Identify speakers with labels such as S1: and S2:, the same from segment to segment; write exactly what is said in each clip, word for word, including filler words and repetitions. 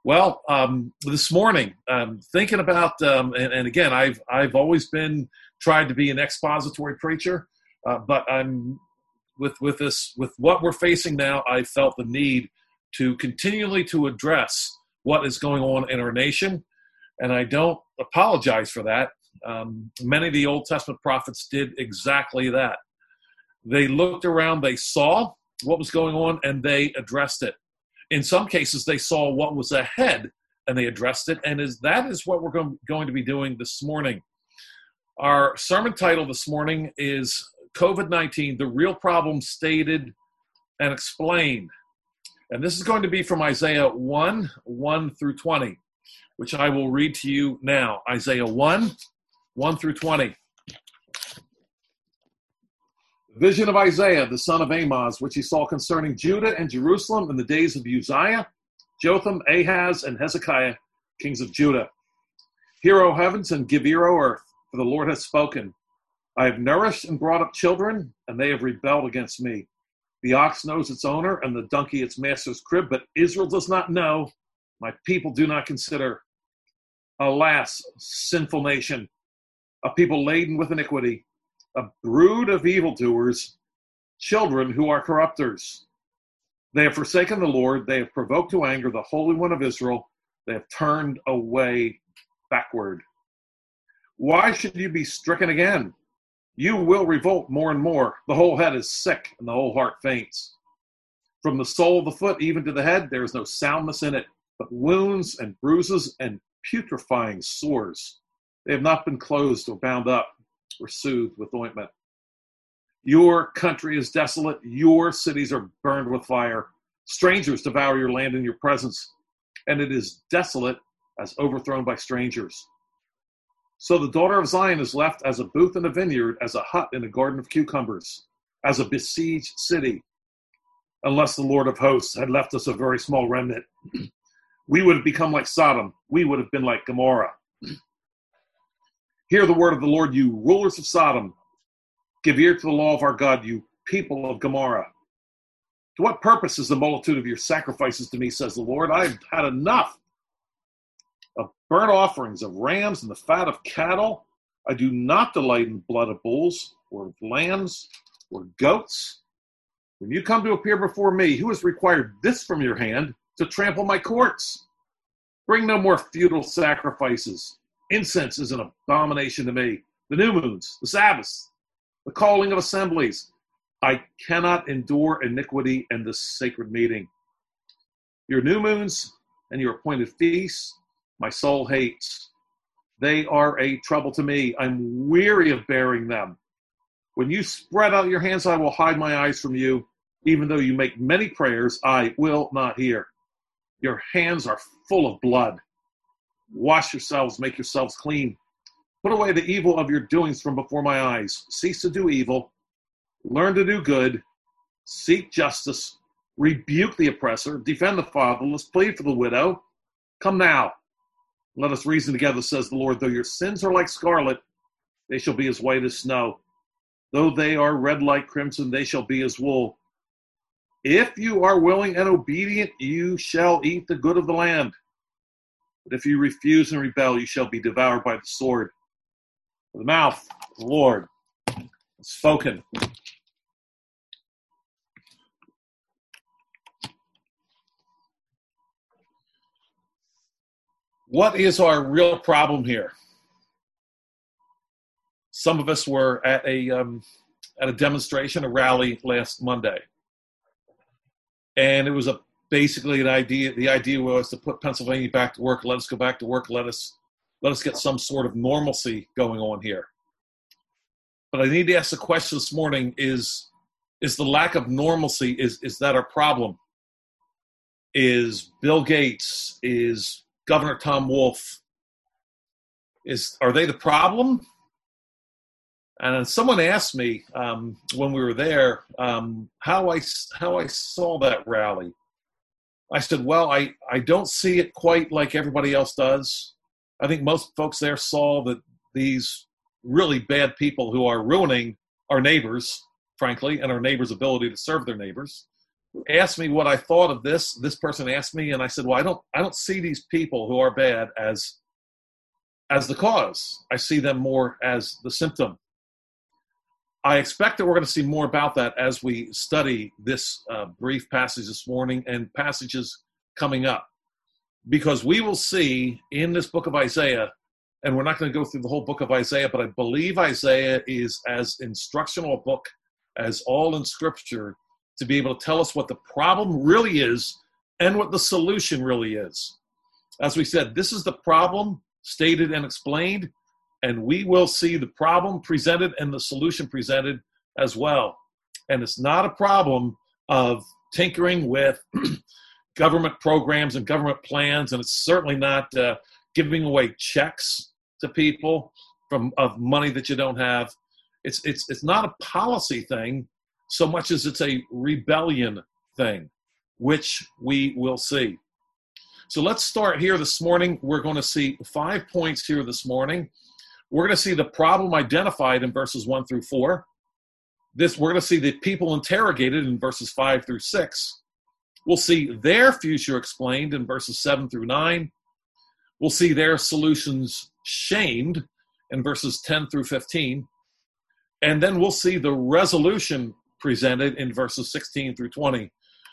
S1: Well, um, this morning, um, thinking about, um, and, and again, I've I've always been tried to be an expository preacher, uh, but I'm with with this with what we're facing now. I felt the need to continually to address what is going on in our nation, and I don't apologize for that. Um, many of the Old Testament prophets did exactly that. They looked around, they saw what was going on, and they addressed it. In some cases, they saw what was ahead and they addressed it. And is that is what we're going, going to be doing this morning. Our sermon title this morning is COVID nineteen, the real problem stated and explained. And this is going to be from Isaiah one, one through twenty, which I will read to you now. Isaiah one, one through twenty. Vision of Isaiah, the son of Amoz, which he saw concerning Judah and Jerusalem in the days of Uzziah, Jotham, Ahaz, and Hezekiah, kings of Judah. Hear, O heavens, and give ear, O earth, for the Lord has spoken. I have nourished and brought up children, and they have rebelled against me. The ox knows its owner, and the donkey its master's crib, but Israel does not know. My people do not consider. Alas, sinful nation, a people laden with iniquity, a brood of evildoers, children who are corrupters. They have forsaken the Lord. They have provoked to anger the Holy One of Israel. They have turned away backward. Why should you be stricken again? You will revolt more and more. The whole head is sick and the whole heart faints. From the sole of the foot even to the head, there is no soundness in it, but wounds and bruises and putrefying sores. They have not been closed or bound up or soothed with ointment. Your country is desolate. Your cities are burned with fire. Strangers devour your land in your presence, and it is desolate as overthrown by strangers. So the daughter of Zion is left as a booth in a vineyard, as a hut in a garden of cucumbers, as a besieged city. Unless the Lord of hosts had left us a very small remnant, we would have become like Sodom. We would have been like Gomorrah. Hear the word of the Lord, you rulers of Sodom. Give ear to the law of our God, you people of Gomorrah. To what purpose is the multitude of your sacrifices to me, says the Lord? I've had enough of burnt offerings, of rams, and the fat of cattle. I do not delight in blood of bulls, or of lambs, or goats. When you come to appear before me, who has required this from your hand to trample my courts? Bring no more futile sacrifices. Incense is an abomination to me. The new moons, the Sabbaths, the calling of assemblies. I cannot endure iniquity and this sacred meeting. Your new moons and your appointed feasts, my soul hates. They are a trouble to me. I'm weary of bearing them. When you spread out your hands, I will hide my eyes from you. Even though you make many prayers, I will not hear. Your hands are full of blood. Wash yourselves, make yourselves clean. Put away the evil of your doings from before my eyes. Cease to do evil. Learn to do good. Seek justice. Rebuke the oppressor. Defend the fatherless. Plead for the widow. Come now. Let us reason together, says the Lord. Though your sins are like scarlet, they shall be as white as snow. Though they are red like crimson, they shall be as wool. If you are willing and obedient, you shall eat the good of the land. But if you refuse and rebel, you shall be devoured by the sword. The mouth of the Lord has spoken. What is our real problem here? Some of us were at a um, at a demonstration, a rally last Monday, and it was a basically an idea. The idea was to put Pennsylvania back to work. Let us go back to work. Let us let us get some sort of normalcy going on here. But I need to ask the question this morning: Is is the lack of normalcy, is is that our problem? Is Bill Gates, is Governor Tom Wolf, is are they the problem? And someone asked me um, when we were there um, how I how I saw that rally. I said, well, I, I don't see it quite like everybody else does. I think most folks there saw that these really bad people who are ruining our neighbors, frankly, and our neighbors' ability to serve their neighbors. asked me what I thought of this. This person asked me, and I said, well, I don't, I don't see these people who are bad as, as the cause. I see them more as the symptom. I expect that we're going to see more about that as we study this uh, brief passage this morning and passages coming up, because we will see in this book of Isaiah, and we're not going to go through the whole book of Isaiah, but I believe Isaiah is as instructional a book as all in Scripture to be able to tell us what the problem really is and what the solution really is. As we said, this is the problem stated and explained, and we will see the problem presented and the solution presented as well. And it's not a problem of tinkering with government programs and government plans, and it's certainly not uh, giving away checks to people from of money that you don't have. It's it's it's not a policy thing so much as it's a rebellion thing, which we will see. So let's start here this morning. We're going to see five points here this morning. We're going to see the problem identified in verses one through four. This, we're going to see the people interrogated in verses five through six. We'll see their future explained in verses seven through nine. We'll see their solutions shamed in verses ten through fifteen. And then we'll see the resolution presented in verses sixteen through twenty.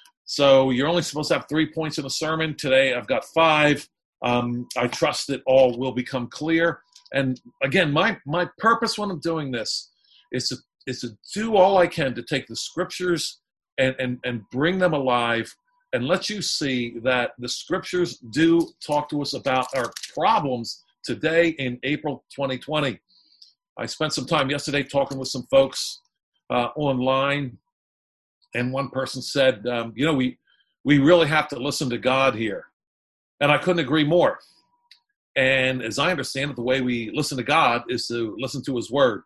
S1: So you're only supposed to have three points in a sermon. Today I've got five. Um, I trust that all will become clear. And again, my, my purpose when I'm doing this is to, is to do all I can to take the Scriptures and, and, and bring them alive and let you see that the Scriptures do talk to us about our problems today in April twenty twenty. I spent some time yesterday talking with some folks uh, online, and one person said, um, you know, we, we really have to listen to God here. And I couldn't agree more. And as I understand it, the way we listen to God is to listen to His Word.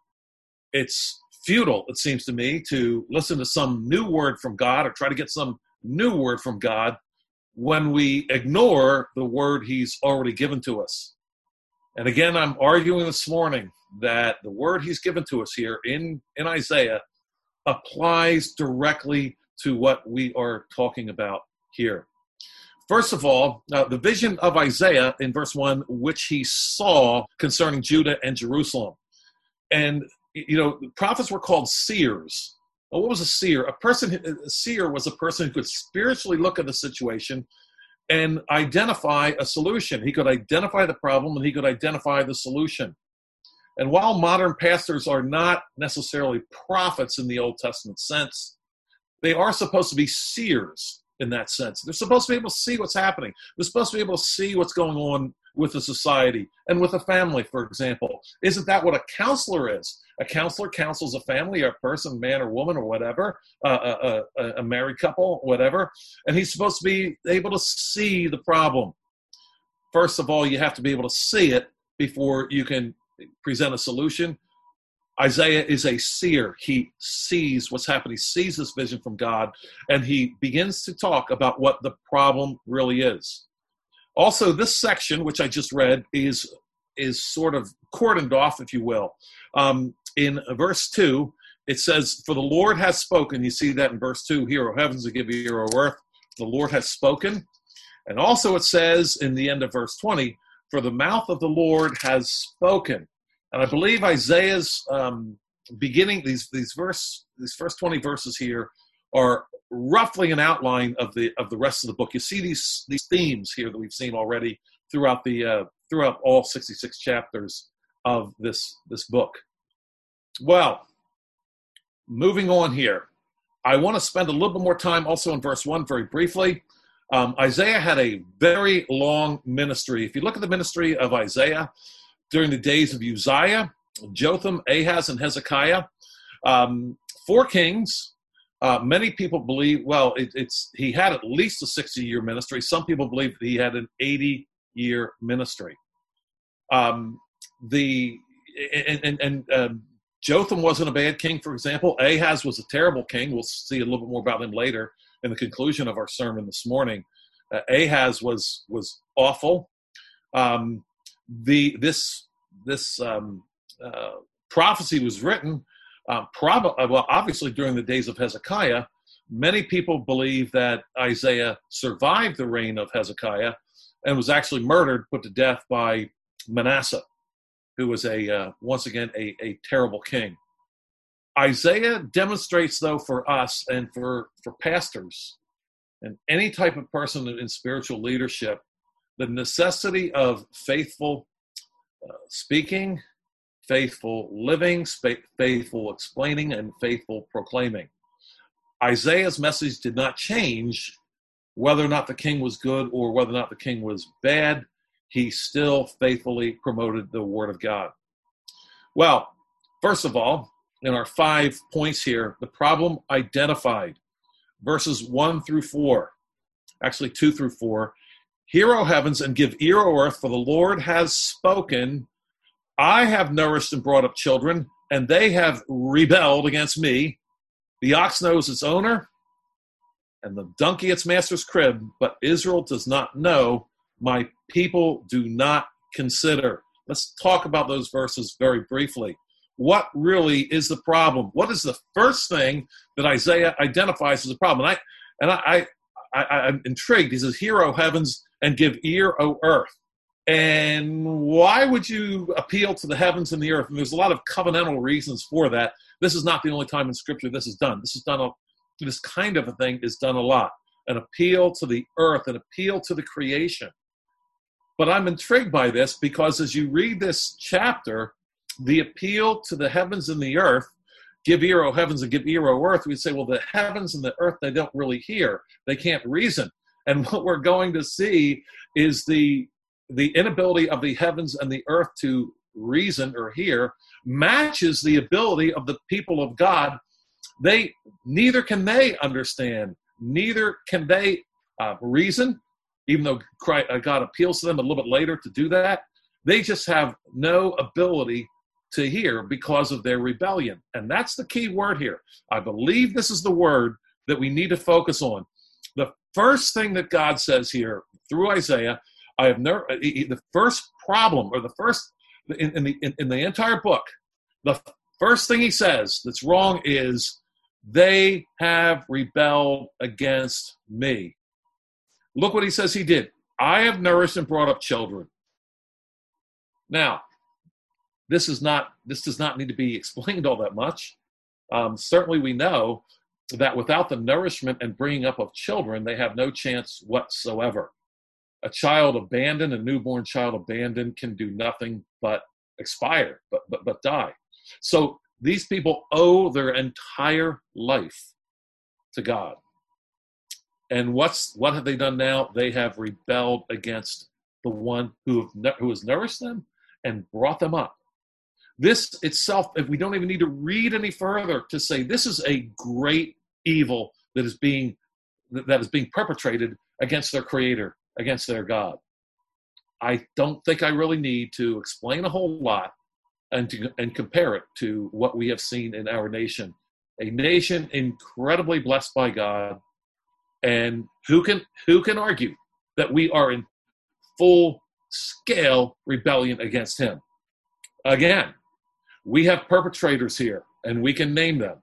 S1: It's futile, it seems to me, to listen to some new word from God or try to get some new word from God when we ignore the word He's already given to us. And again, I'm arguing this morning that the word He's given to us here in, in Isaiah applies directly to what we are talking about here. First of all, uh, the vision of Isaiah in verse one, which he saw concerning Judah and Jerusalem. And, you know, prophets were called seers. Well, what was a seer? A person, a seer was a person who could spiritually look at the situation and identify a solution. He could identify the problem and he could identify the solution. And while modern pastors are not necessarily prophets in the Old Testament sense, they are supposed to be seers in that sense. They're supposed to be able to see what's happening. They're supposed to be able to see what's going on with the society and with a family, for example. Isn't that what a counselor is? A counselor counsels a family, a person, man or woman or whatever, uh, a, a, a married couple, whatever, and he's supposed to be able to see the problem. First of all, you have to be able to see it before you can present a solution. Isaiah is a seer. He sees what's happening. He sees this vision from God, and he begins to talk about what the problem really is. Also, this section, which I just read, is, is sort of cordoned off, if you will. Um, in verse two, it says, for the Lord has spoken. You see that in verse two, hear, O heavens, and give ear, O earth. The Lord has spoken. And also it says in the end of verse twenty, for the mouth of the Lord has spoken. And I believe Isaiah's um, beginning, these these verse these first twenty verses here are roughly an outline of the of the rest of the book. You see these these themes here that we've seen already throughout the uh, throughout all sixty-six chapters of this this book. Well, moving on here, I want to spend a little bit more time also in verse one very briefly. Um, Isaiah had a very long ministry. If you look at the ministry of Isaiah during the days of Uzziah, Jotham, Ahaz, and Hezekiah, um, four kings. Uh, many people believe, well, it, it's he had at least a sixty-year ministry. Some people believe that he had an eighty-year ministry. Um, the and and, and um, Jotham wasn't a bad king, for example. Ahaz was a terrible king. We'll see a little bit more about him later in the conclusion of our sermon this morning. Uh, Ahaz was was awful. Um, the this this um, uh, prophecy was written uh, probably well, obviously during the days of Hezekiah, many people believe that Isaiah survived the reign of Hezekiah and was actually murdered, put to death by Manasseh, who was a uh, once again a, a terrible king. Isaiah demonstrates, though, for us and for, for pastors and any type of person in spiritual leadership, the necessity of faithful uh, speaking, faithful living, faithful explaining, and faithful proclaiming. Isaiah's message did not change whether or not the king was good or whether or not the king was bad. He still faithfully promoted the word of God. Well, first of all, in our five points here, the problem identified, verses one through four, actually two through four. Hear, O heavens, and give ear, O earth, for the Lord has spoken. I have nourished and brought up children, and they have rebelled against me. The ox knows its owner, and the donkey its master's crib, but Israel does not know. My people do not consider. Let's talk about those verses very briefly. What really is the problem? What is the first thing that Isaiah identifies as a problem? And I and I, I, I I'm intrigued. He says, "Hear, O heavens, and give ear, O earth." And why would you appeal to the heavens and the earth? And there's a lot of covenantal reasons for that. This is not the only time in Scripture this is done. This is done. A, this kind of a thing is done a lot. An appeal to the earth, an appeal to the creation. But I'm intrigued by this because as you read this chapter, the appeal to the heavens and the earth, give ear, O heavens, and give ear, O earth, we'd say, well, the heavens and the earth, they don't really hear. They can't reason. And what we're going to see is the, the inability of the heavens and the earth to reason or hear matches the ability of the people of God. They, neither can they understand, neither can they uh, reason, even though Christ, uh, God appeals to them a little bit later to do that. They just have no ability to hear because of their rebellion. And that's the key word here. I believe this is the word that we need to focus on. The first thing that God says here through Isaiah, I have never, the first problem or the first, in, in, the, in, in the entire book, the first thing he says that's wrong is they have rebelled against me. Look what he says he did. I have nourished and brought up children. Now, this is not. This does not need to be explained all that much. Um, certainly, we know that without the nourishment and bringing up of children, they have no chance whatsoever. A child abandoned, a newborn child abandoned, can do nothing but expire, but but but die. So these people owe their entire life to God. And what's what have they done now? They have rebelled against the one who have, who has nourished them and brought them up. This itself, if we don't even need to read any further to say this is a great evil that is being that is being perpetrated against their Creator, against their God. I don't think I really need to explain a whole lot and to, and compare it to what we have seen in our nation, a nation incredibly blessed by God. And who can who can argue that we are in full-scale rebellion against him? Again, we have perpetrators here, and we can name them.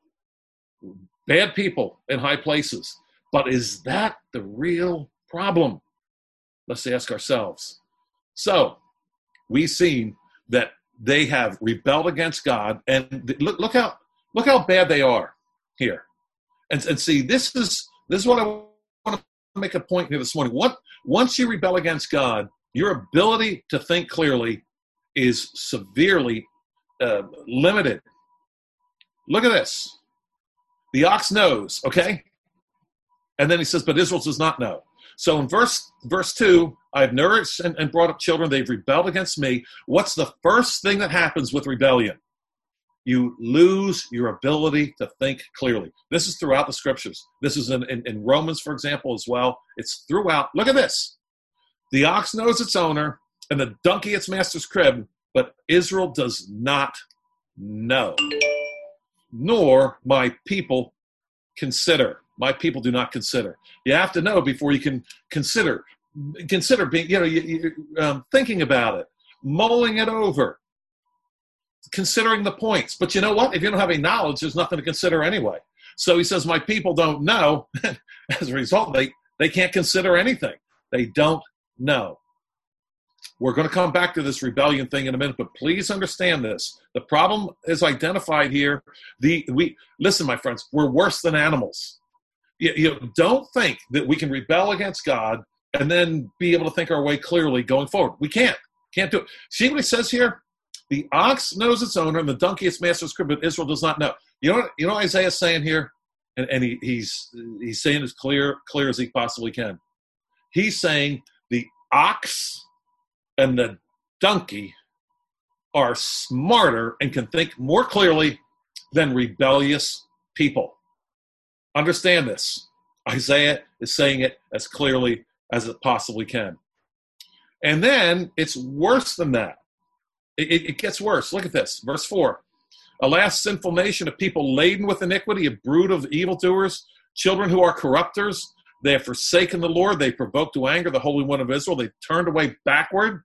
S1: Bad people in high places. But is that the real problem? Let's ask ourselves. So, we've seen that they have rebelled against God, and look, look how look how bad they are here. And, and see, this is this is what I want to make a point here this morning. What, once you rebel against God, your ability to think clearly is severely uh, limited. Look at this. The ox knows, okay? And then he says, but Israel does not know. So in verse verse two, I have nourished and, and brought up children. They've rebelled against me. What's the first thing that happens with rebellion? You lose your ability to think clearly. This is throughout the scriptures. This is in, in, in Romans, for example, as well. It's throughout. Look at this. The ox knows its owner, and the donkey its master's crib, but Israel does not know, nor my people consider. My people do not consider. You have to know before you can consider. Consider being, you know, you, you, um, thinking about it, mulling it over, considering the points. But you know what? If you don't have any knowledge, there's nothing to consider anyway. So he says, my people don't know. As a result, they, they can't consider anything. They don't know. We're going to come back to this rebellion thing in a minute, but please understand this. The problem is identified here. The we listen, my friends, we're worse than animals. You, you don't think that we can rebel against God and then be able to think our way clearly going forward. We can't. Can't do it. See what he says here? The ox knows its owner, and the donkey its master's crib, but Israel does not know. You know what, you know what Isaiah's saying here? And, and he, he's he's saying as clear, clear as he possibly can. He's saying the ox and the donkey are smarter and can think more clearly than rebellious people. Understand this. Isaiah is saying it as clearly as it possibly can. And then it's worse than that. It, it, it gets worse. Look at this. Verse four. Alas, sinful nation, a people laden with iniquity, a brood of evildoers, children who are corrupters. They have forsaken the Lord. They provoked to anger the Holy One of Israel. They turned away backward.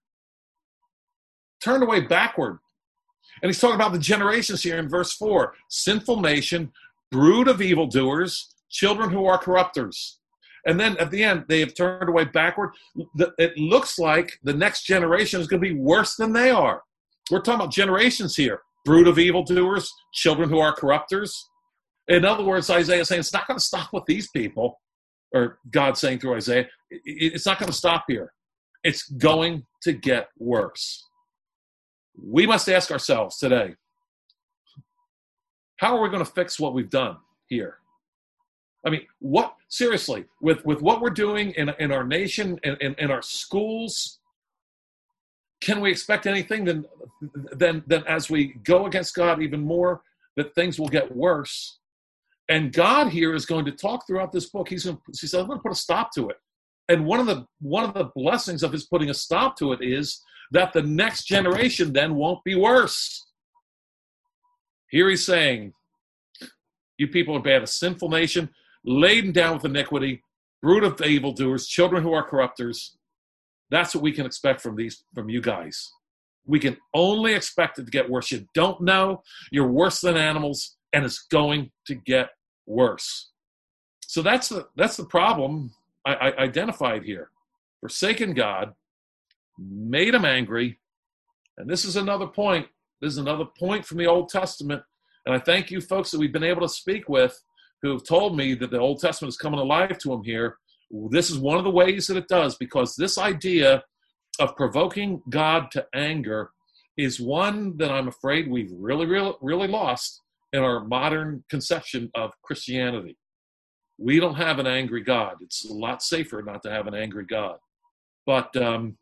S1: Turned away backward. And he's talking about the generations here in verse four. Sinful nation, brood of evildoers, children who are corrupters. And then at the end, they have turned away backward. It looks like the next generation is going to be worse than they are. We're talking about generations here. Brood of evildoers, children who are corrupters. In other words, Isaiah is saying it's not going to stop with these people, or God saying through Isaiah, it's not going to stop here. It's going to get worse. We must ask ourselves today, how are we going to fix what we've done here? I mean, what, seriously, with, with what we're doing in, in our nation and in, in our schools, can we expect anything then, then, then as we go against God even more, that things will get worse? And God here is going to talk throughout this book. He's going to, he said, I'm going to put a stop to it. And one of the one of the blessings of his putting a stop to it is that the next generation then won't be worse. Here he's saying, you people are bad, a sinful nation, laden down with iniquity, brood of evildoers, children who are corrupters. That's what we can expect from these, from you guys. We can only expect it to get worse. You don't know, you're worse than animals, and it's going to get worse. So that's the that's the problem I, I identified here. Forsaken God, made him angry, and this is another point. This is another point from the Old Testament, and I thank you folks that we've been able to speak with who have told me that the Old Testament is coming alive to them here. This is one of the ways that it does, because this idea of provoking God to anger is one that I'm afraid we've really, really, really lost in our modern conception of Christianity. We don't have an angry God. It's a lot safer not to have an angry God. But um,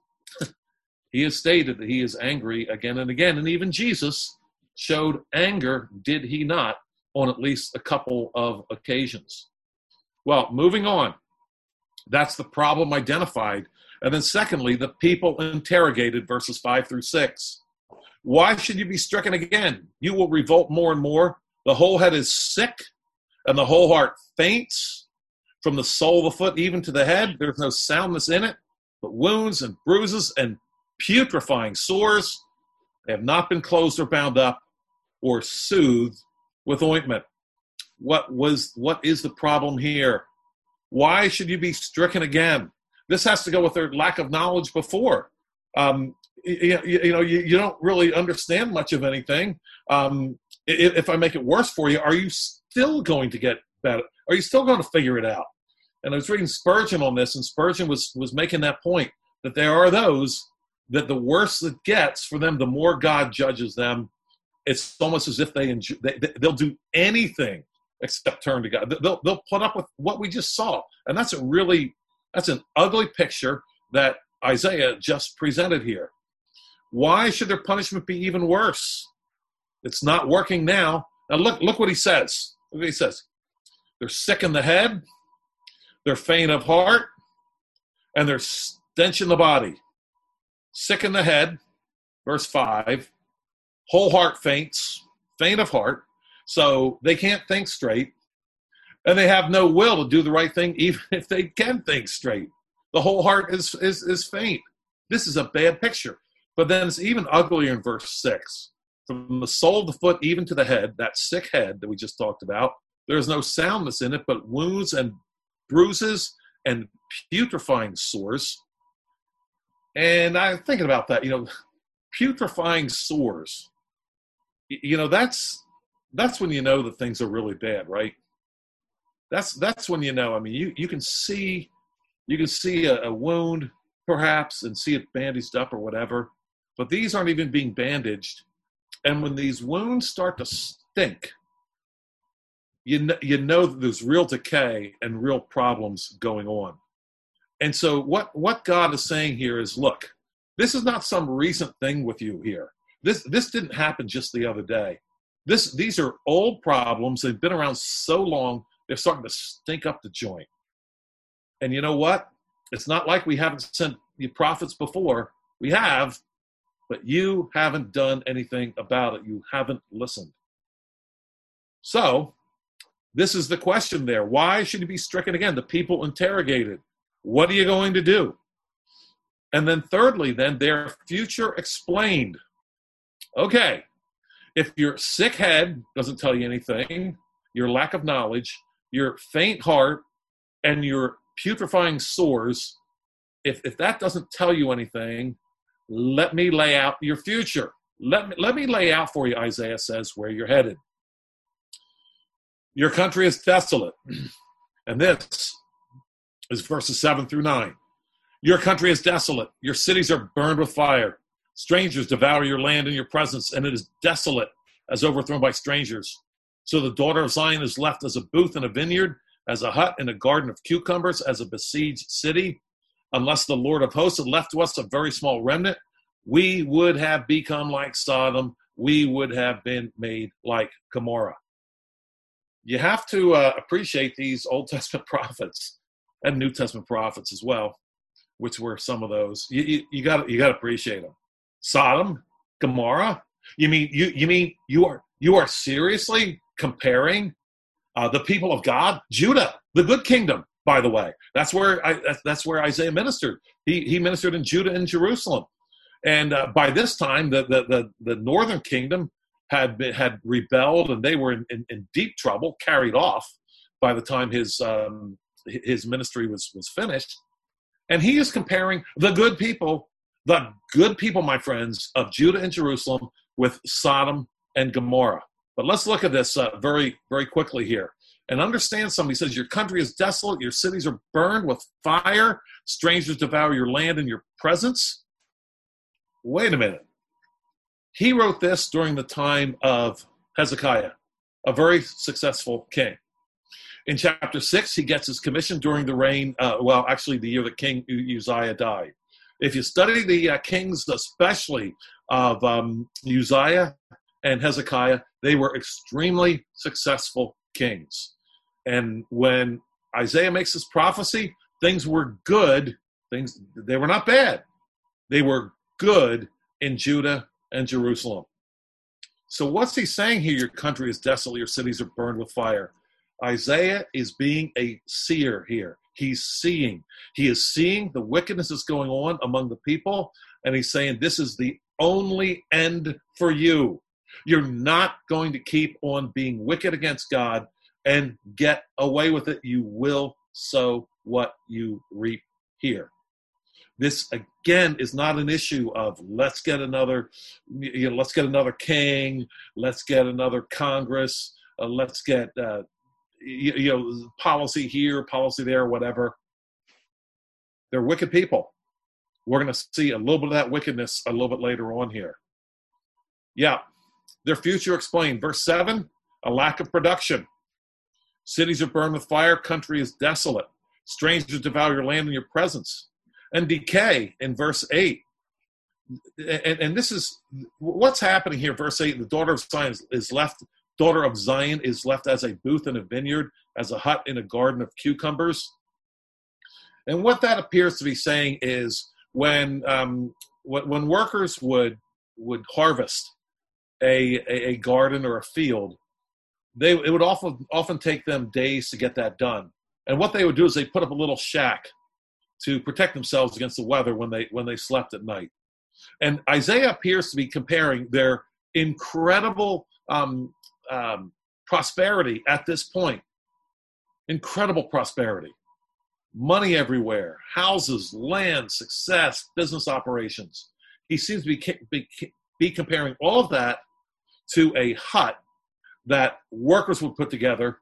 S1: he has stated that he is angry again and again. And even Jesus showed anger, did he not, on at least a couple of occasions. Well, moving on. That's the problem identified. And then secondly, the people interrogated, verses five through six. Why should you be stricken again? You will revolt more and more. The whole head is sick, and the whole heart faints. From the sole of the foot even to the head, there's no soundness in it, but wounds and bruises and putrefying sores. They have not been closed or bound up or soothed with ointment. What was? What is the problem here? Why should you be stricken again? This has to go with their lack of knowledge before. Um, you, you know, you, you don't really understand much of anything. Um, if, if I make it worse for you, are you still going to get better? Are you still going to figure it out? And I was reading Spurgeon on this, and Spurgeon was was making that point, that there are those that the worse it gets for them, the more God judges them. It's almost as if they, enjoy, they they'll do anything except turn to God. They'll they'll put up with what we just saw, and that's a really that's an ugly picture that Isaiah just presented here. Why should their punishment be even worse? It's not working now. Now look look what he says. Look what he says. They're sick in the head, they're faint of heart, and they're stench in the body. Sick in the head, verse five. Whole heart faints, faint of heart. So they can't think straight, and they have no will to do the right thing, even if they can think straight. The whole heart is, is, is faint. This is a bad picture. But then it's even uglier in verse six. From the sole of the foot even to the head, that sick head that we just talked about, There is no soundness in it, but wounds and bruises and putrefying sores. And I'm thinking about that, you know, putrefying sores. You know, that's that's when you know that things are really bad, right? That's that's when you know. I mean, you, you can see you can see a, a wound perhaps and see it bandaged up or whatever, but these aren't even being bandaged. And when these wounds start to stink, you know, you know that there's real decay and real problems going on. And so what, what God is saying here is, look, this is not some recent thing with you here. This this didn't happen just the other day. This These are old problems. They've been around so long, they're starting to stink up the joint. And you know what? It's not like we haven't sent you prophets before. We have, but you haven't done anything about it. You haven't listened. So this is the question there. Why should he be stricken again? The people interrogated. What are you going to do? And then thirdly, then their future explained. Okay, if your sick head doesn't tell you anything, your lack of knowledge, your faint heart, and your putrefying sores, if, if that doesn't tell you anything, let me lay out your future. Let me, let me lay out for you, Isaiah says, where you're headed. Your country is desolate. And this is verses seven through nine. Your country is desolate. Your cities are burned with fire. Strangers devour your land in your presence, and it is desolate as overthrown by strangers. So the daughter of Zion is left as a booth in a vineyard, as a hut in a garden of cucumbers, as a besieged city. Unless the Lord of hosts had left to us a very small remnant, we would have become like Sodom. We would have been made like Gomorrah. You have to uh, appreciate these Old Testament prophets and New Testament prophets as well, which were some of those. You, you, you got you got to appreciate them. Sodom, Gomorrah. You mean you you mean you are you are seriously comparing uh, the people of God, Judah, the good kingdom. By the way, that's where I, that's where Isaiah ministered. He he ministered in Judah and Jerusalem, and uh, by this time, the the the, the northern kingdom had been, had rebelled, and they were in, in, in deep trouble, carried off by the time his um, his ministry was was finished. And he is comparing the good people, the good people, my friends, of Judah and Jerusalem with Sodom and Gomorrah. But let's look at this uh, very very quickly here. And understand something. He says, your country is desolate, your cities are burned with fire, strangers devour your land in your presence. Wait a minute. He wrote this during the time of Hezekiah, a very successful king. In chapter six, he gets his commission during the reign, uh, well, actually the year that King Uzziah died. If you study the uh, kings, especially of um, Uzziah and Hezekiah, they were extremely successful kings. And when Isaiah makes this prophecy, things were good. Things they were not bad. They were good in Judah and Jerusalem. So what's he saying here? Your country is desolate, your cities are burned with fire. Isaiah is being a seer here. He's seeing. He is seeing the wickedness that's going on among the people, and he's saying this is the only end for you. You're not going to keep on being wicked against God and get away with it. You will sow what you reap here. This again is not an issue of let's get another, you know, let's get another king, let's get another Congress, uh, let's get uh, you, you know policy here, policy there, whatever. They're wicked people. We're going to see a little bit of that wickedness a little bit later on here. Yeah, their future explained. Verse seven, a lack of production. Cities are burned with fire, country is desolate. Strangers devour your land in your presence. And decay in verse eight. And, and this is what's happening here. Verse eight, the daughter of Zion is left, daughter of Zion is left as a booth in a vineyard, as a hut in a garden of cucumbers. And what that appears to be saying is when um, when workers would would harvest a, a, a garden or a field, They it would often often take them days to get that done. And what they would do is they put up a little shack to protect themselves against the weather when they when they slept at night. And Isaiah appears to be comparing their incredible um, um, prosperity at this point. Incredible prosperity. Money everywhere, houses, land, success, business operations. He seems to be, be, be comparing all of that to a hut that workers would put together,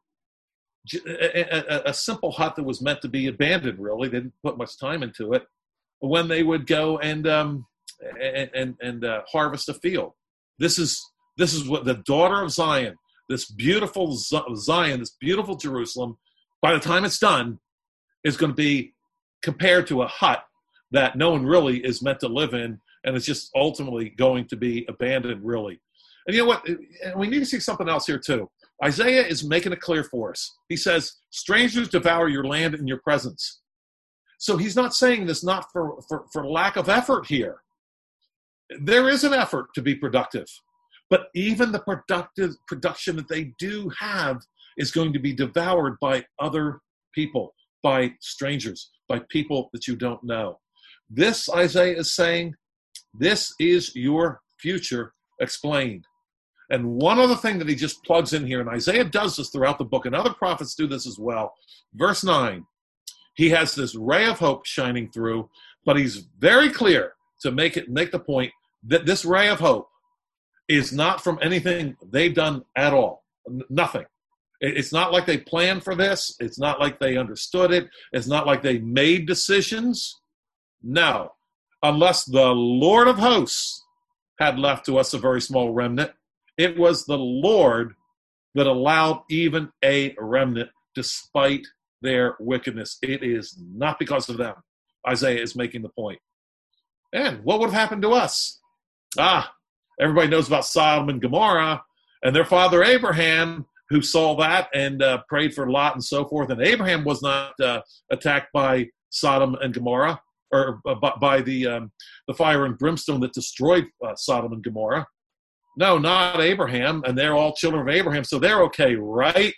S1: a, a, a simple hut that was meant to be abandoned, really. They didn't put much time into it, when they would go and um, and, and, and uh, harvest a field. This is, this is what the daughter of Zion, this beautiful Zion, this beautiful Jerusalem, by the time it's done, is going to be compared to a hut that no one really is meant to live in, and it's just ultimately going to be abandoned, really. And you know what? We need to see something else here, too. Isaiah is making it clear for us. He says, strangers devour your land in your presence. So he's not saying this not for, for, for lack of effort here. There is an effort to be productive. But even the productive production that they do have is going to be devoured by other people, by strangers, by people that you don't know. This, Isaiah is saying, this is your future explained. And one other thing that he just plugs in here, and Isaiah does this throughout the book, and other prophets do this as well. Verse nine, he has this ray of hope shining through, but he's very clear to make it make the point that this ray of hope is not from anything they've done at all. Nothing. It's not like they planned for this. It's not like they understood it. It's not like they made decisions. No. Unless the Lord of hosts had left to us a very small remnant, it was the Lord that allowed even a remnant despite their wickedness. It is not because of them. Isaiah is making the point. And what would have happened to us? Ah, everybody knows about Sodom and Gomorrah and their father Abraham, who saw that and uh, prayed for Lot and so forth. And Abraham was not uh, attacked by Sodom and Gomorrah, or uh, by the um, the fire and brimstone that destroyed uh, Sodom and Gomorrah. No, not Abraham, and they're all children of Abraham, so they're okay, right?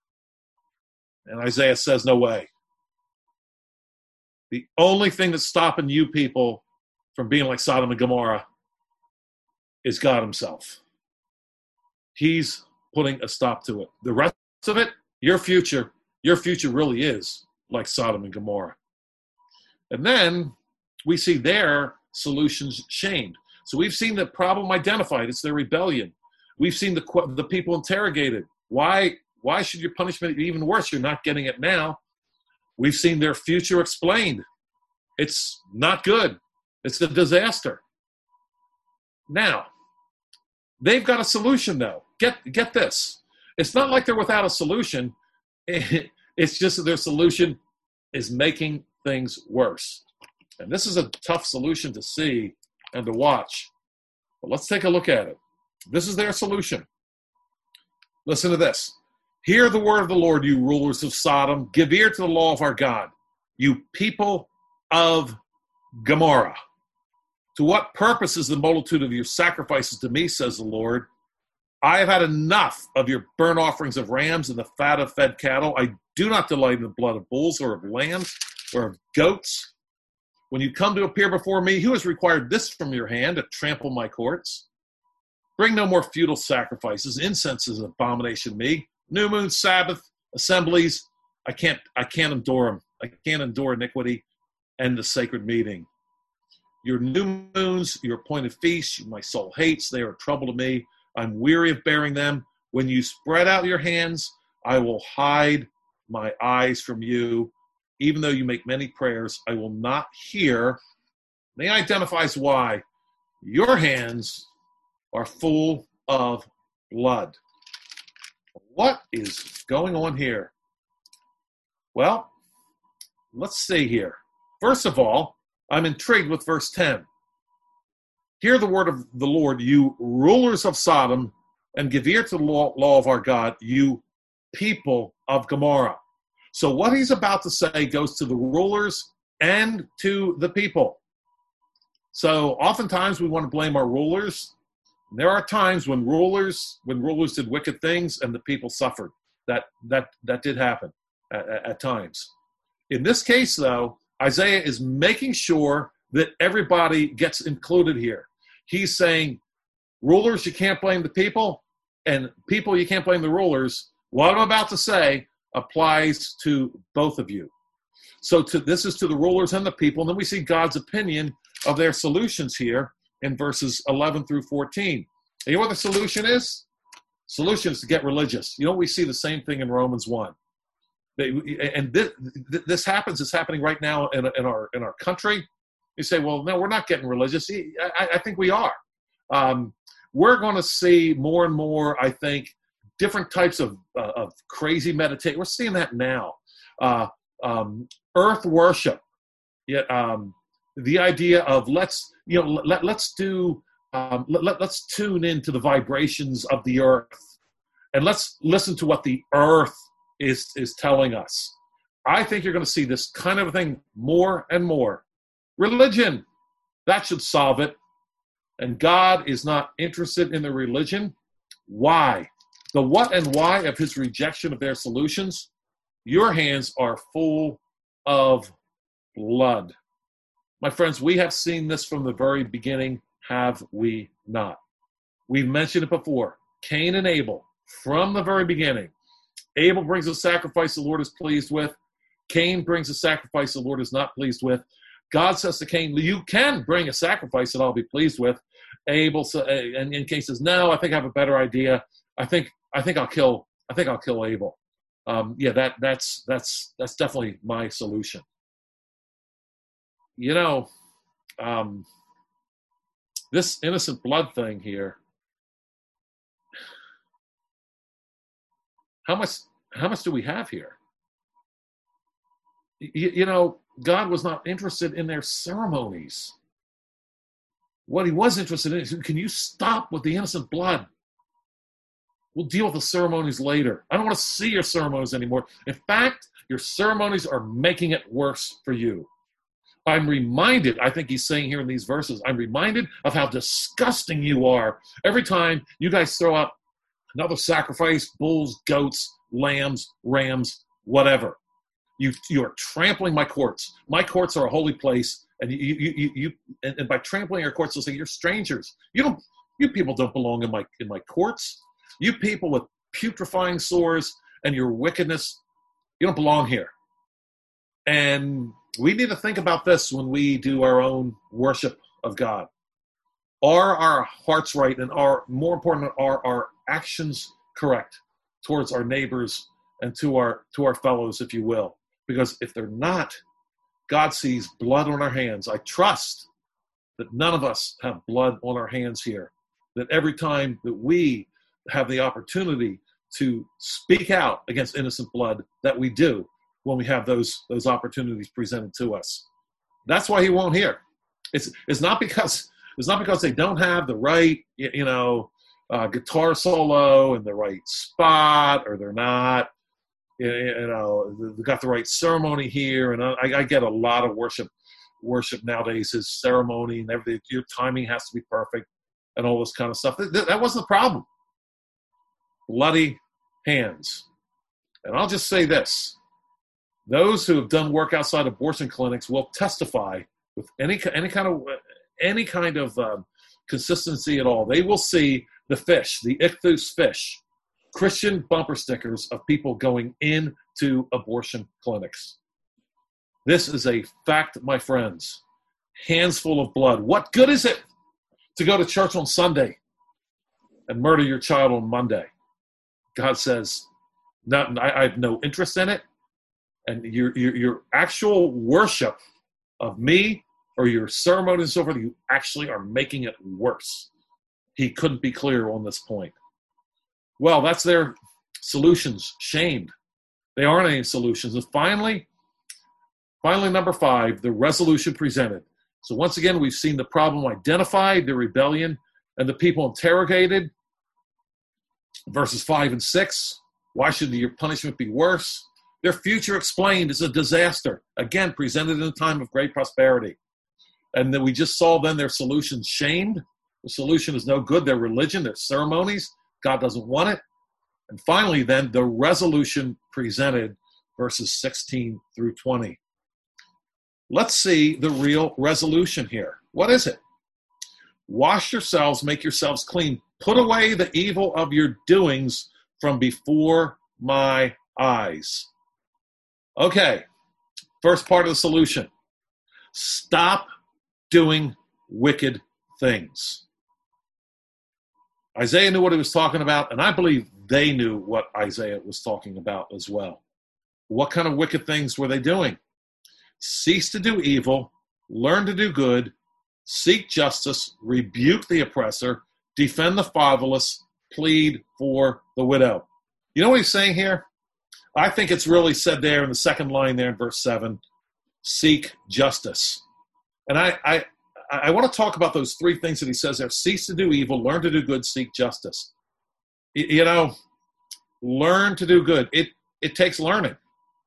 S1: And Isaiah says, no way. The only thing that's stopping you people from being like Sodom and Gomorrah is God himself. He's putting a stop to it. The rest of it, your future, your future really is like Sodom and Gomorrah. And then we see their solutions shamed. So we've seen the problem identified. It's their rebellion. We've seen the the people interrogated. Why, why should your punishment be even worse? You're not getting it now. We've seen their future explained. It's not good. It's a disaster. Now, they've got a solution, though. Get get this. It's not like they're without a solution. It's just that their solution is making things worse. And this is a tough solution to see and to watch. But let's take a look at it. This is their solution. Listen to this. Hear the word of the Lord, you rulers of Sodom. Give ear to the law of our God, you people of Gomorrah. To what purpose is the multitude of your sacrifices to me, says the Lord? I have had enough of your burnt offerings of rams and the fat of fed cattle. I do not delight in the blood of bulls or of lambs or of goats. When you come to appear before me, who has required this from your hand, to trample my courts? Bring no more futile sacrifices. Incense is an abomination to me. New moon, Sabbath, assemblies, I can't, I can't endure them. I can't endure iniquity and the sacred meeting. Your new moons, your appointed feasts, my soul hates. They are trouble to me. I'm weary of bearing them. When you spread out your hands, I will hide my eyes from you. Even though you make many prayers, I will not hear. And he identifies why. Your hands are full of blood. What is going on here? Well, let's see here. First of all, I'm intrigued with verse ten. Hear the word of the Lord, you rulers of Sodom, and give ear to the law, law of our God, you people of Gomorrah. So what he's about to say goes to the rulers and to the people. So oftentimes we want to blame our rulers. There are times when rulers, when rulers did wicked things and the people suffered. That that that did happen at, at times. In this case, though, Isaiah is making sure that everybody gets included here. He's saying, rulers, you can't blame the people. and people, you can't blame the rulers. What I'm about to say applies to both of you. So to, this is to the rulers and the people. And then we see God's opinion of their solutions here in verses eleven through fourteen. And you know what the solution is? Solution is to get religious. You know, we see the same thing in Romans one. They, and this, this happens, it's happening right now in, in our in our country. You say, well, no, we're not getting religious. I, I think we are. Um, we're going to see more and more, I think, different types of, uh, of crazy meditation. We're seeing that now. Uh, um, earth worship. Yet um, the idea of let's, you know, let, let's do, um, let, let's tune into the vibrations of the earth. And let's listen to what the earth is is telling us. I think you're going to see this kind of thing more and more. Religion, that should solve it. And God is not interested in the religion. Why? The what and why of his rejection of their solutions? Your hands are full of blood. My friends, we have seen this from the very beginning, have we not? We've mentioned it before. Cain and Abel, from the very beginning. Abel brings a sacrifice the Lord is pleased with. Cain brings a sacrifice the Lord is not pleased with. God says to Cain, you can bring a sacrifice that I'll be pleased with. Abel and, and Cain says, no, I think I have a better idea. I think I think I'll kill I think I'll kill Abel. Um, yeah, that that's that's that's definitely my solution. You know, um, this innocent blood thing here. How much how much do we have here? You, you know, God was not interested in their ceremonies. What he was interested in is, can you stop with the innocent blood? We'll deal with the ceremonies later. I don't want to see your ceremonies anymore. In fact, your ceremonies are making it worse for you. I'm reminded, I think he's saying here in these verses, I'm reminded of how disgusting you are. Every time you guys throw up another sacrifice, bulls, goats, lambs, rams, whatever. You you are trampling my courts. My courts are a holy place, and you you you, you and, and by trampling your courts, they'll say you're strangers. You don't. You people don't belong in my in my courts. You people with putrefying sores and your wickedness, you don't belong here. And we need to think about this when we do our own worship of God. Are our hearts right, and are more important, are our actions correct towards our neighbors and to our to our fellows, if you will? Because if they're not, God sees blood on our hands. I trust that none of us have blood on our hands here. That every time that we have the opportunity to speak out against innocent blood, that we do when we have those those opportunities presented to us. That's why he won't hear. It's it's not because it's not because they don't have the right, you know, uh, guitar solo in the right spot, or they're not, you know, they got the right ceremony here. And I, I get a lot of worship. Worship nowadays is ceremony and everything. Your timing has to be perfect and all this kind of stuff. That, that wasn't the problem. Bloody hands. And I'll just say this. Those who have done work outside abortion clinics will testify with any any kind of any kind of um, consistency at all. They will see the fish, the ichthus fish, Christian bumper stickers of people going into abortion clinics. This is a fact, my friends. Hands full of blood. What good is it to go to church on Sunday and murder your child on Monday? God says, not, I, I have no interest in it. And your, your, your actual worship of me or your ceremony and so forth, you actually are making it worse. He couldn't be clearer on this point. Well, that's their solutions. Shamed. They aren't any solutions. And finally, finally, number five, the resolution presented. So once again, we've seen the problem identified, the rebellion, and the people interrogated. Verses five and six, why should your punishment be worse? Their future explained is a disaster. Again, presented in a time of great prosperity. And then we just saw then their solution shamed. The solution is no good. Their religion, their ceremonies, God doesn't want it. And finally, then, the resolution presented, verses sixteen through twenty. Let's see the real resolution here. What is it? Wash yourselves, make yourselves clean, Put away the evil of your doings from before my eyes. Okay, first part of the solution. Stop doing wicked things. Isaiah knew what he was talking about, and I believe they knew what Isaiah was talking about as well. What kind of wicked things were they doing? Cease to do evil, learn to do good, seek justice, rebuke the oppressor, defend the fatherless, plead for the widow. You know what he's saying here? I think it's really said there in the second line there in verse seven, seek justice. And I, I, I want to talk about those three things that he says there. Cease to do evil, learn to do good, seek justice. You know, learn to do good. It, it takes learning.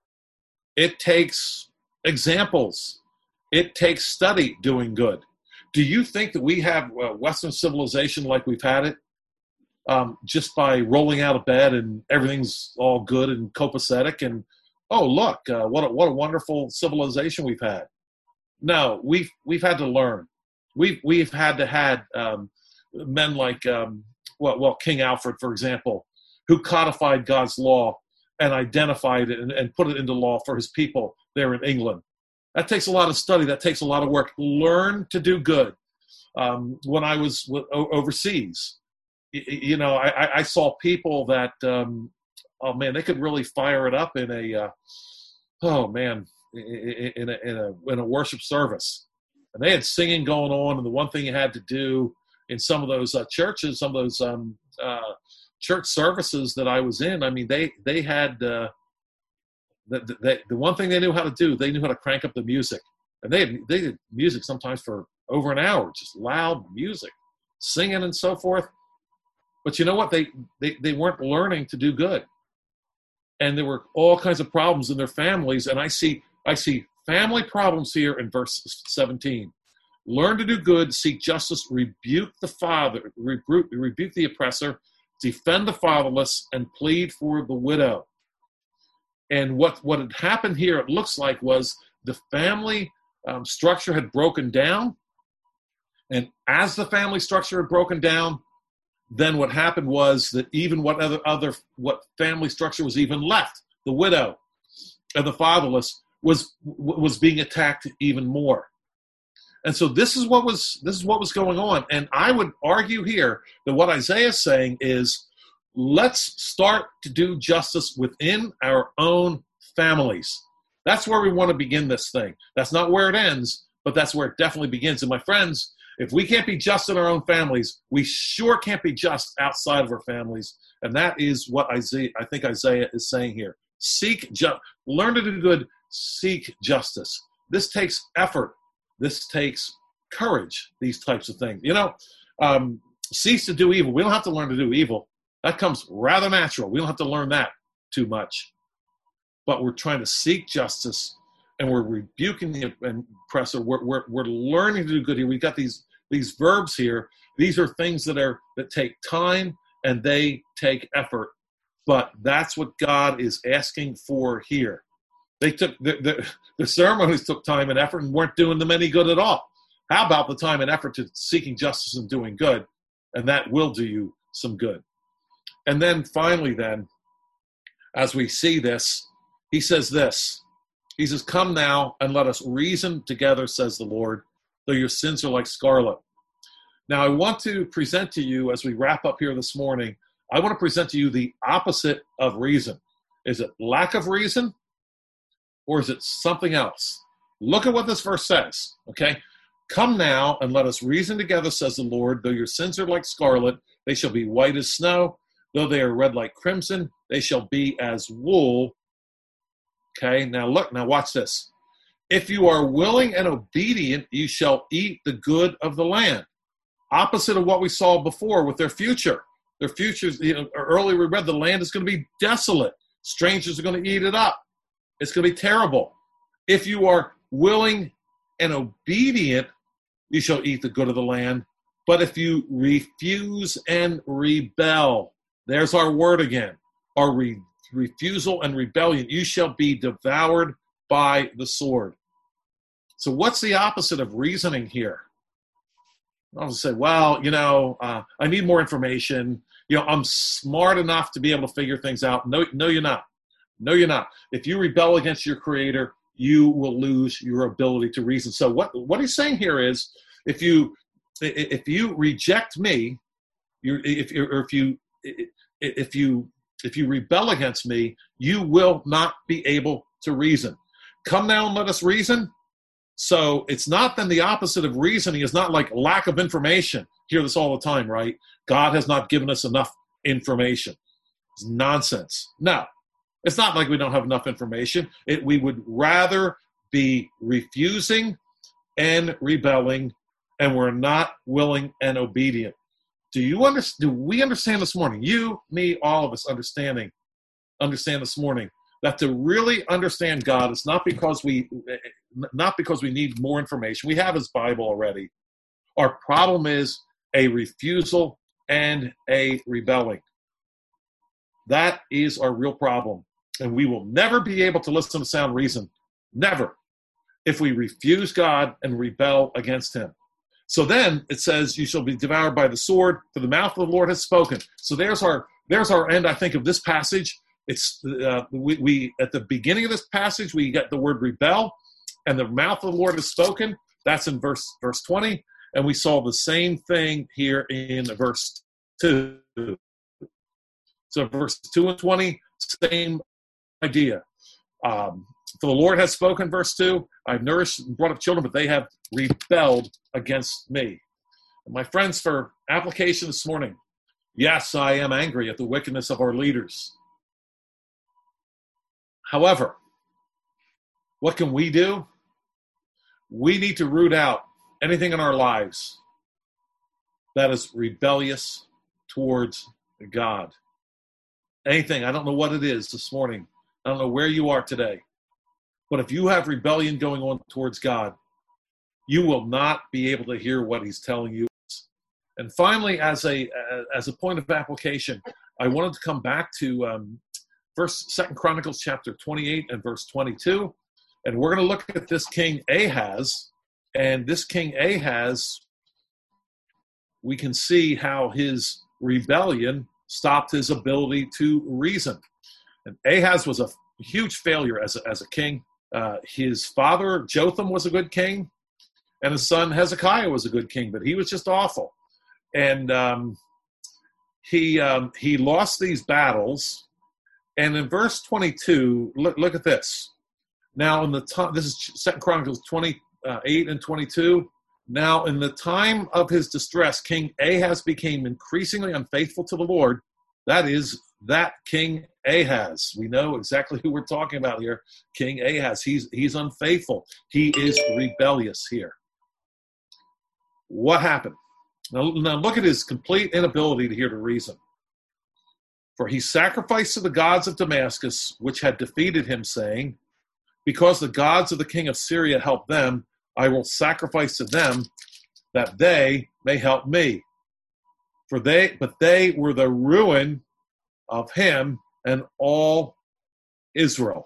S1: It takes examples. It takes study doing good. Do you think that we have uh, Western civilization like we've had it? Um, just by rolling out of bed and everything's all good and copacetic and, oh, look, uh, what, a, what a wonderful civilization we've had. No, we've we've had to learn. We've we've had to had um, men like um, well, well King Alfred, for example, who codified God's law and identified it and, and put it into law for his people there in England. That takes a lot of study. That takes a lot of work. Learn to do good. Um, when I was w- overseas, you, you know, I, I saw people that, um, oh man, they could really fire it up in a, uh, oh man, in a, in a in a worship service, and they had singing going on. And the one thing you had to do in some of those uh, churches, some of those um, uh, church services that I was in, I mean, they they had uh, the, the the one thing they knew how to do. They knew how to crank up the music, and they had, they did music sometimes for over an hour, just loud music, singing and so forth. But you know what? They they they weren't learning to do good, and there were all kinds of problems in their families. And I see I see family problems here in verse seventeen. Learn to do good, seek justice, rebuke the father, rebuke, rebuke the oppressor, defend the fatherless, and plead for the widow. And what, what had happened here, it looks like, was the family um, structure had broken down. And as the family structure had broken down, then what happened was that even what other, other what family structure was even left, the widow and the fatherless, was was being attacked even more. And so this is what was this is what was going on. And I would argue here that what Isaiah is saying is, let's start to do justice within our own families. That's where we want to begin this thing. That's not where it ends, but that's where it definitely begins. And my friends, if we can't be just in our own families, we sure can't be just outside of our families. And that is what Isaiah, I think Isaiah is saying here. Seek, ju- learn to do good, seek justice. This takes effort. This takes courage, these types of things. You know, um, cease to do evil. We don't have to learn to do evil. That comes rather natural. We don't have to learn that too much. But we're trying to seek justice, and we're rebuking the oppressor. We're, we're, we're learning to do good here. We've got these, these verbs here. These are things that are that take time, and they take effort. But that's what God is asking for here. They took the, the, the ceremonies took time and effort and weren't doing them any good at all. How about the time and effort to seeking justice and doing good? And that will do you some good. And then finally then, as we see this, he says this. He says, come now and let us reason together, says the Lord, though your sins are like scarlet. Now I want to present to you, as we wrap up here this morning, I want to present to you the opposite of reason. Is it lack of reason? Or is it something else? Look at what this verse says, okay? Come now and let us reason together, says the Lord. Though your sins are like scarlet, they shall be white as snow. Though they are red like crimson, they shall be as wool. Okay, now look, now watch this. If you are willing and obedient, you shall eat the good of the land. Opposite of what we saw before with their future. Their futures, you know, earlier we read the land is going to be desolate. Strangers are going to eat it up. It's going to be terrible. If you are willing and obedient, you shall eat the good of the land. But if you refuse and rebel, there's our word again, our re- refusal and rebellion, you shall be devoured by the sword. So what's the opposite of reasoning here? I'll just say, well, you know, uh, I need more information. You know, I'm smart enough to be able to figure things out. No, no, you're not. No, you're not. If you rebel against your Creator, you will lose your ability to reason. So what, what he's saying here is, if you if you reject me, you if or if you if you if you rebel against me, you will not be able to reason. Come now and let us reason. So it's not then the opposite of reasoning is not like lack of information. Hear this all the time, right? God has not given us enough information. It's nonsense. No, it's not like we don't have enough information. It, we would rather be refusing and rebelling, and we're not willing and obedient. Do you understand? Do we understand this morning? You, me, all of us understanding, understand this morning that to really understand God, it's not because we, not because we need more information. We have His Bible already. Our problem is a refusal and a rebelling. That is our real problem. And we will never be able to listen to sound reason. Never. If we refuse God and rebel against Him. So then it says, you shall be devoured by the sword, for the mouth of the Lord has spoken. So there's our, there's our end, I think, of this passage. It's uh, we, we at the beginning of this passage, we get the word rebel, and the mouth of the Lord has spoken. That's in verse verse twenty. And we saw the same thing here in verse two. So verse two and twenty, same idea. Um, For the Lord has spoken, verse two, I've nourished and brought up children, but they have rebelled against me. And my friends, for application this morning, yes, I am angry at the wickedness of our leaders. However, what can we do? We need to root out anything in our lives that is rebellious towards God. Anything, I don't know what it is this morning. I don't know where you are today. But if you have rebellion going on towards God, you will not be able to hear what He's telling you. And finally, as a as a point of application, I wanted to come back to um, First, Second Chronicles chapter twenty-eight and verse twenty-two, and we're going to look at this king Ahaz. And this king Ahaz, we can see how his rebellion stopped his ability to reason. And Ahaz was a huge failure as a, as a king. Uh, his father, Jotham, was a good king, and his son, Hezekiah, was a good king, but he was just awful. And um, he um, he lost these battles. And in verse twenty-two, look, look at this. Now, in the time, this is Second Chronicles twenty-eight and twenty-two. Now, in the time of his distress, King Ahaz became increasingly unfaithful to the Lord. That is, that King Ahaz. We know exactly who we're talking about here. King Ahaz. He's, he's unfaithful. He is rebellious here. What happened? Now, now look at his complete inability to hear to reason. For he sacrificed to the gods of Damascus, which had defeated him, saying, because the gods of the king of Syria helped them, I will sacrifice to them, that they may help me. For they, but they were the ruin of him and all Israel.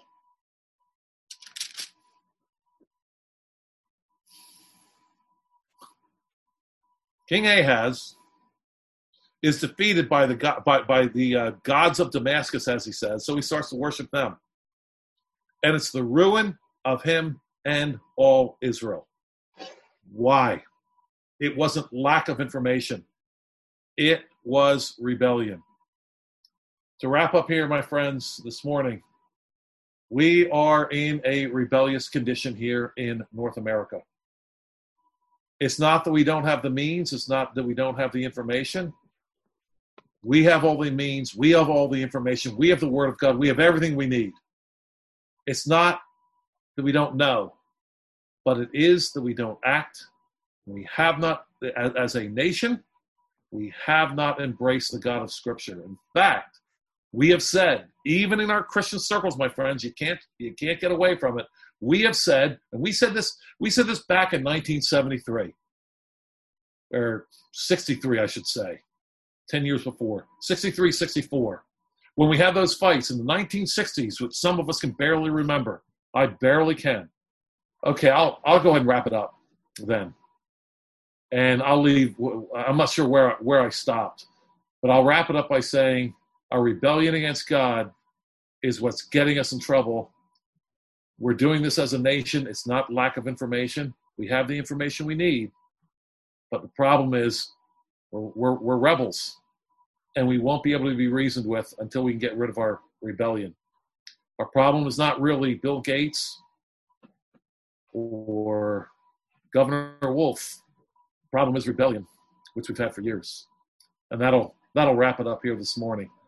S1: King Ahaz is defeated by the by, by the uh, gods of Damascus, as he says. So he starts to worship them. And it's the ruin of him and all Israel. Why? It wasn't lack of information. It was rebellion. To wrap up here, my friends, this morning, we are in a rebellious condition here in North America. It's not that we don't have the means. It's not that we don't have the information. We have all the means. We have all the information. We have the Word of God. We have everything we need. It's not that we don't know, but it is that we don't act. We have not, as a nation, we have not embraced the God of Scripture. In fact, we have said, even in our Christian circles, my friends, you can't you can't get away from it. We have said, and we said this, we said this back in nineteen seventy-three, or sixty-three, I should say. ten years before, sixty-three, sixty-four, when we had those fights in the nineteen sixties, which some of us can barely remember. I barely can. Okay, I'll I'll go ahead and wrap it up then. And I'll leave, I'm not sure where, where I stopped, but I'll wrap it up by saying our rebellion against God is what's getting us in trouble. We're doing this as a nation. It's not lack of information. We have the information we need. But the problem is we're, we're, we're rebels, and we won't be able to be reasoned with until we can get rid of our rebellion. Our problem is not really Bill Gates or Governor Wolf. The problem is rebellion, which we've had for years. And that'll that'll wrap it up here this morning.